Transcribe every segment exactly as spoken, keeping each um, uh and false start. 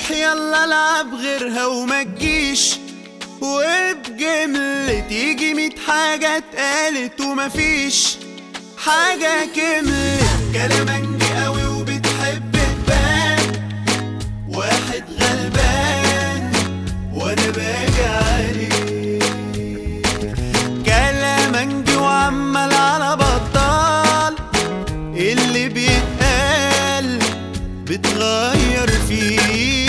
روح يلا العب غيرها وما تجيش، وبجملة تيجي ميت حاجة اتقالت ومفيش حاجة كملت. كلامنجي قوي وبتحب تبان واحد غلبان وانا باجي عليه. كلامنجي وعمال على بطال، اللي بيتقال بتغير فيه.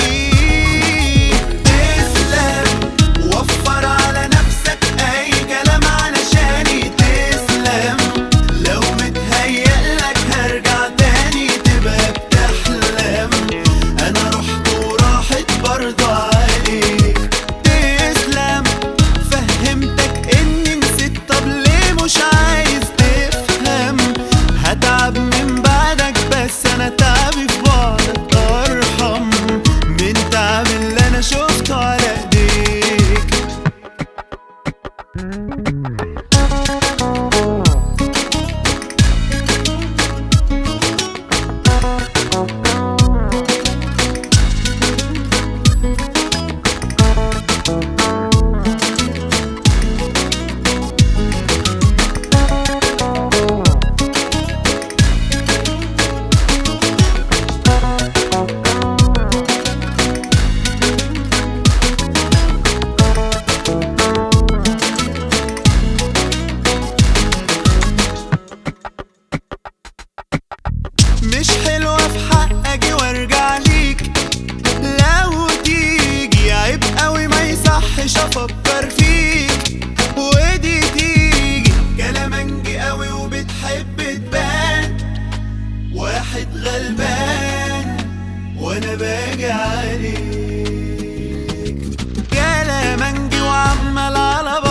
تسلم وفر على نفسك اي كلام علشاني تسلم، لو متهيألك هرجع تاني تبقى بتحلم، انا رحت وراحت برضه عليك. تسلم فهمتك اني نسيت، طب ليه مش عايز تفهم؟ هتعب من بعدك بس انا تعبي في بعدك ارحم من تعب اللي انا شفته على ايديك. مش حلوة في حق اجي وارجع ليك، لو تيجي عيب قوي ما يصحش افكر فيك ودي تيجي. كلامنجي قوي وبتحب تبان واحد غلبان وانا باجي عليك. كلامنجي وعمال على